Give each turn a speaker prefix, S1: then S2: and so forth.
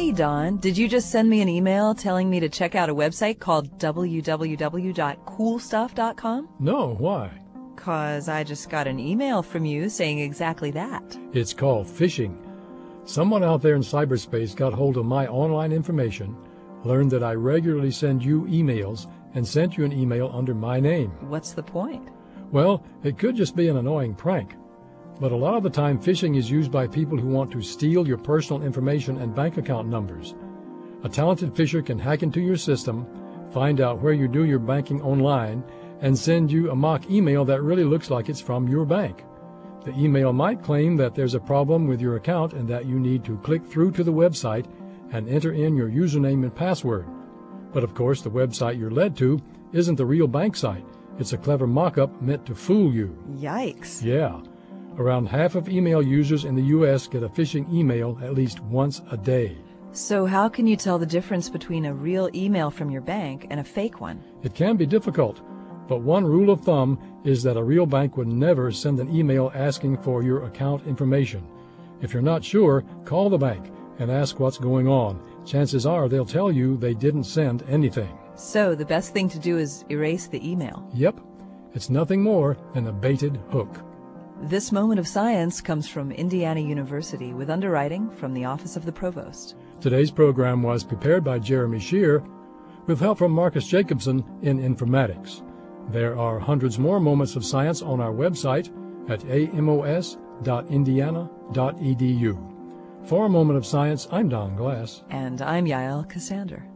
S1: Hey, Don, did you just send me an email telling me to check out a website called www.coolstuff.com?
S2: No, why?
S1: 'Cause I just got an email from you saying exactly that.
S2: It's called phishing. Someone out there in cyberspace got hold of my online information, learned that I regularly send you emails, and sent you an email under my name.
S1: What's the point?
S2: Well, it could just be an annoying prank. But a lot of the time, phishing is used by people who want to steal your personal information and bank account numbers. A talented phisher can hack into your system, find out where you do your banking online, and send you a mock email that really looks like it's from your bank. The email might claim that there's a problem with your account and that you need to click through to the website and enter in your username and password. But of course, the website you're led to isn't the real bank site. It's a clever mock-up meant to fool you.
S1: Yikes.
S2: Yeah. Around half of email users in the U.S. get a phishing email at least once a day.
S1: So how can you tell the difference between a real email from your bank and a fake one?
S2: It can be difficult, but one rule of thumb is that a real bank would never send an email asking for your account information. If you're not sure, call the bank and ask what's going on. Chances are they'll tell you they didn't send anything.
S1: So the best thing to do is erase the email.
S2: Yep. It's nothing more than a baited hook.
S1: This moment of science comes from Indiana University with underwriting from the Office of the Provost.
S2: Today's program was prepared by Jeremy Shear with help from Marcus Jacobson in informatics. There are hundreds more moments of science on our website at amos.indiana.edu. For A Moment of Science, I'm Don Glass.
S1: And I'm Yael Cassander.